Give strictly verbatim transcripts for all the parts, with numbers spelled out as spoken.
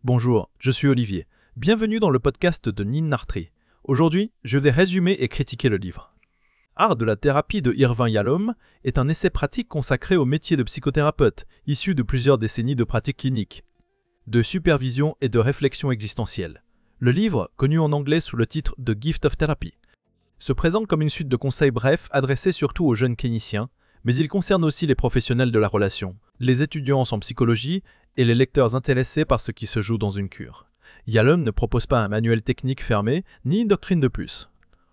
Bonjour, je suis Olivier. Bienvenue dans le podcast de Nin Nartri. Aujourd'hui, je vais résumer et critiquer le livre. Art de la thérapie de Irvin Yalom est un essai pratique consacré au métier de psychothérapeute, issu de plusieurs décennies de pratique clinique, de supervision et de réflexion existentielle. Le livre, connu en anglais sous le titre The Gift of Therapy, se présente comme une suite de conseils brefs adressés surtout aux jeunes cliniciens, mais il concerne aussi les professionnels de la relation, les étudiants en psychologie et les lecteurs intéressés par ce qui se joue dans une cure. Yalom ne propose pas un manuel technique fermé, ni une doctrine de plus.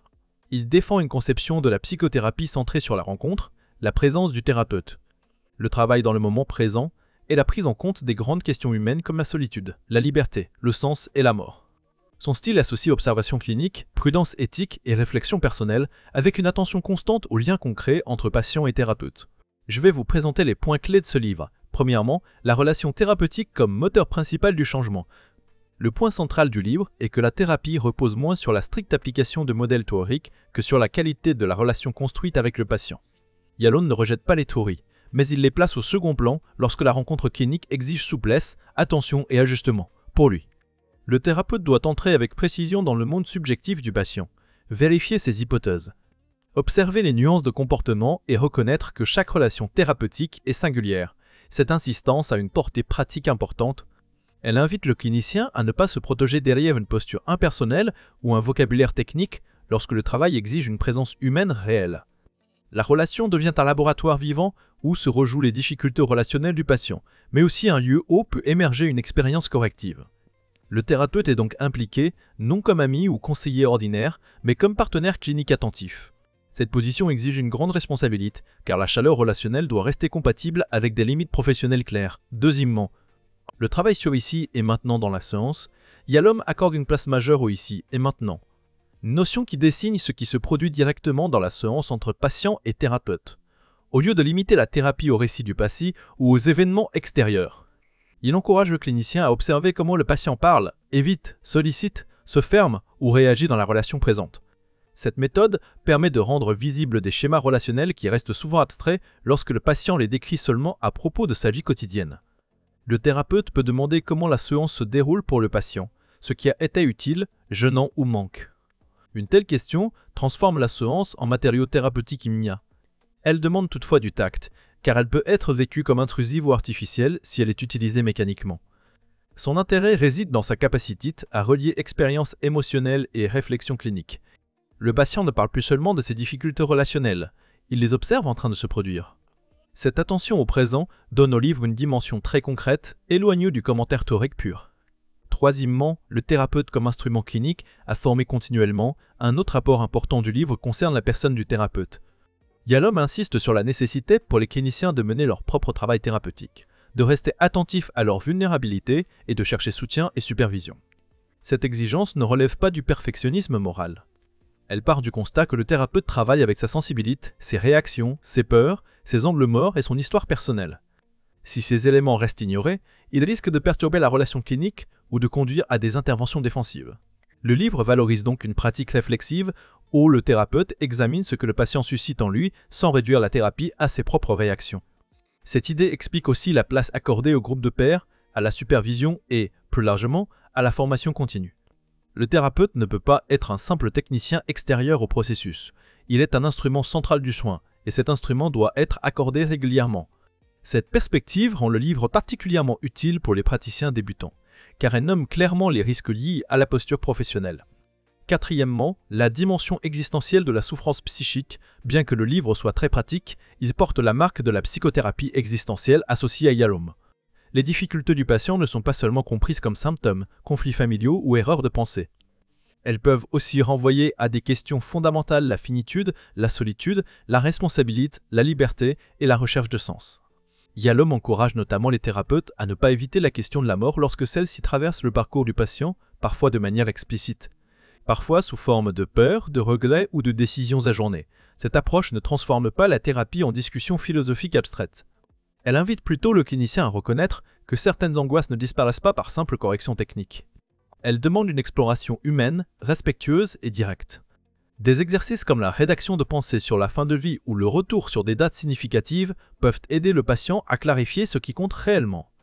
Il défend une conception de la psychothérapie centrée sur la rencontre, la présence du thérapeute, le travail dans le moment présent et la prise en compte des grandes questions humaines comme la solitude, la liberté, le sens et la mort. Son style associe observation clinique, prudence éthique et réflexion personnelle avec une attention constante aux liens concrets entre patient et thérapeute. Je vais vous présenter les points clés de ce livre. Premièrement, la relation thérapeutique comme moteur principal du changement. Le point central du livre est que la thérapie repose moins sur la stricte application de modèles théoriques que sur la qualité de la relation construite avec le patient. Yalom ne rejette pas les théories, mais il les place au second plan lorsque la rencontre clinique exige souplesse, attention et ajustement. Pour lui, le thérapeute doit entrer avec précision dans le monde subjectif du patient, vérifier ses hypothèses, observer les nuances de comportement et reconnaître que chaque relation thérapeutique est singulière. Cette insistance a une portée pratique importante. Elle invite le clinicien à ne pas se protéger derrière une posture impersonnelle ou un vocabulaire technique lorsque le travail exige une présence humaine réelle. La relation devient un laboratoire vivant où se rejouent les difficultés relationnelles du patient, mais aussi un lieu où peut émerger une expérience corrective. Le thérapeute est donc impliqué, non comme ami ou conseiller ordinaire, mais comme partenaire clinique attentif. Cette position exige une grande responsabilité, car la chaleur relationnelle doit rester compatible avec des limites professionnelles claires. Deuxièmement, le travail sur ici et maintenant dans la séance, Yalom accorde une place majeure au ici et maintenant. Notion qui dessine ce qui se produit directement dans la séance entre patient et thérapeute, au lieu de limiter la thérapie au récit du passé ou aux événements extérieurs. Il encourage le clinicien à observer comment le patient parle, évite, sollicite, se ferme ou réagit dans la relation présente. Cette méthode permet de rendre visibles des schémas relationnels qui restent souvent abstraits lorsque le patient les décrit seulement à propos de sa vie quotidienne. Le thérapeute peut demander comment la séance se déroule pour le patient, ce qui a été utile, gênant ou manque. Une telle question transforme la séance en matériau thérapeutique immédiat. Elle demande toutefois du tact, car elle peut être vécue comme intrusive ou artificielle si elle est utilisée mécaniquement. Son intérêt réside dans sa capacité à relier expérience émotionnelle et réflexion clinique. Le patient ne parle plus seulement de ses difficultés relationnelles, il les observe en train de se produire. Cette attention au présent donne au livre une dimension très concrète, éloignée du commentaire théorique pur. Troisièmement, le thérapeute comme instrument clinique à former continuellement. Un autre apport important du livre concerne la personne du thérapeute. Yalom insiste sur la nécessité pour les cliniciens de mener leur propre travail thérapeutique, de rester attentifs à leur vulnérabilité et de chercher soutien et supervision. Cette exigence ne relève pas du perfectionnisme moral. Elle part du constat que le thérapeute travaille avec sa sensibilité, ses réactions, ses peurs, ses angles morts et son histoire personnelle. Si ces éléments restent ignorés, ils risquent de perturber la relation clinique ou de conduire à des interventions défensives. Le livre valorise donc une pratique réflexive où le thérapeute examine ce que le patient suscite en lui sans réduire la thérapie à ses propres réactions. Cette idée explique aussi la place accordée au groupe de pairs, à la supervision et, plus largement, à la formation continue. Le thérapeute ne peut pas être un simple technicien extérieur au processus. Il est un instrument central du soin, et cet instrument doit être accordé régulièrement. Cette perspective rend le livre particulièrement utile pour les praticiens débutants, car elle nomme clairement les risques liés à la posture professionnelle. Quatrièmement, la dimension existentielle de la souffrance psychique. Bien que le livre soit très pratique, il porte la marque de la psychothérapie existentielle associée à Yalom. Les difficultés du patient ne sont pas seulement comprises comme symptômes, conflits familiaux ou erreurs de pensée. Elles peuvent aussi renvoyer à des questions fondamentales: la finitude, la solitude, la responsabilité, la liberté et la recherche de sens. Yalom encourage notamment les thérapeutes à ne pas éviter la question de la mort lorsque celle-ci traverse le parcours du patient, parfois de manière explicite, parfois sous forme de peur, de regret ou de décisions ajournées. Cette approche ne transforme pas la thérapie en discussion philosophique abstraite. Elle invite plutôt le clinicien à reconnaître que certaines angoisses ne disparaissent pas par simple correction technique. Elle demande une exploration humaine, respectueuse et directe. Des exercices comme la rédaction de pensées sur la fin de vie ou le retour sur des dates significatives peuvent aider le patient à clarifier ce qui compte réellement.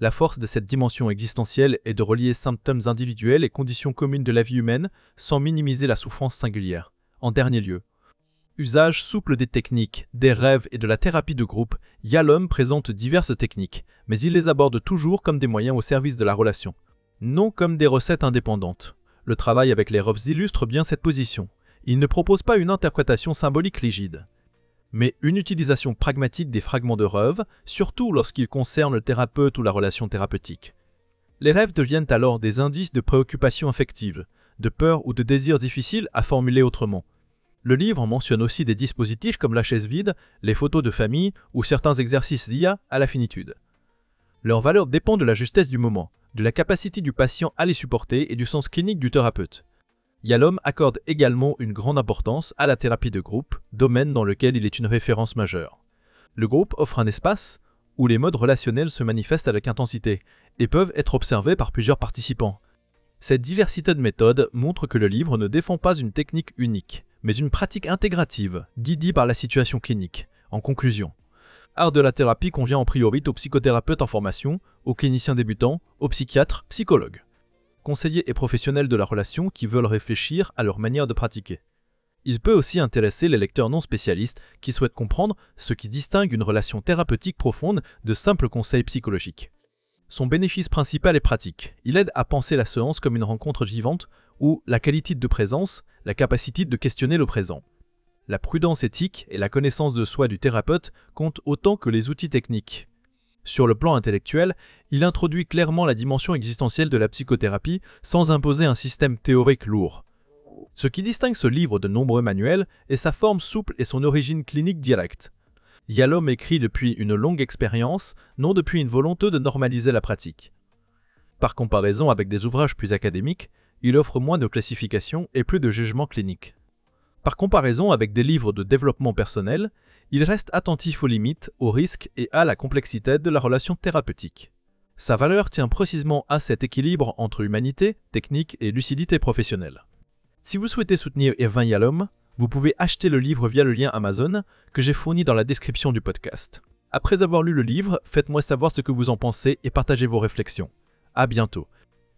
La force de cette dimension existentielle est de relier symptômes individuels et conditions communes de la vie humaine sans minimiser la souffrance singulière. En dernier lieu, usage souple des techniques, des rêves et de la thérapie de groupe, Yalom présente diverses techniques, mais il les aborde toujours comme des moyens au service de la relation, non comme des recettes indépendantes. Le travail avec les rêves illustre bien cette position. Il ne propose pas une interprétation symbolique rigide, mais une utilisation pragmatique des fragments de rêve, surtout lorsqu'ils concernent le thérapeute ou la relation thérapeutique. Les rêves deviennent alors des indices de préoccupation affective, de peur ou de désir difficile à formuler autrement. Le livre mentionne aussi des dispositifs comme la chaise vide, les photos de famille ou certains exercices d'I A à la finitude. Leur valeur dépend de la justesse du moment, de la capacité du patient à les supporter et du sens clinique du thérapeute. Yalom accorde également une grande importance à la thérapie de groupe, domaine dans lequel il est une référence majeure. Le groupe offre un espace où les modes relationnels se manifestent avec intensité et peuvent être observés par plusieurs participants. Cette diversité de méthodes montre que le livre ne défend pas une technique unique, mais une pratique intégrative, guidée par la situation clinique. En conclusion, Art de la thérapie convient en priorité aux psychothérapeutes en formation, aux cliniciens débutants, aux psychiatres, psychologues, conseillers et professionnels de la relation qui veulent réfléchir à leur manière de pratiquer. Il peut aussi intéresser les lecteurs non spécialistes qui souhaitent comprendre ce qui distingue une relation thérapeutique profonde de simples conseils psychologiques. Son bénéfice principal est pratique. Il aide à penser la séance comme une rencontre vivante où la qualité de présence, la capacité de questionner le présent. La prudence éthique et la connaissance de soi du thérapeute comptent autant que les outils techniques. Sur le plan intellectuel, il introduit clairement la dimension existentielle de la psychothérapie sans imposer un système théorique lourd. Ce qui distingue ce livre de nombreux manuels est sa forme souple et son origine clinique directe. Yalom écrit depuis une longue expérience, non depuis une volonté de normaliser la pratique. Par comparaison avec des ouvrages plus académiques, il offre moins de classification et plus de jugement clinique. Par comparaison avec des livres de développement personnel, il reste attentif aux limites, aux risques et à la complexité de la relation thérapeutique. Sa valeur tient précisément à cet équilibre entre humanité, technique et lucidité professionnelle. Si vous souhaitez soutenir Irvin Yalom, vous pouvez acheter le livre via le lien Amazon que j'ai fourni dans la description du podcast. Après avoir lu le livre, faites-moi savoir ce que vous en pensez et partagez vos réflexions. À bientôt.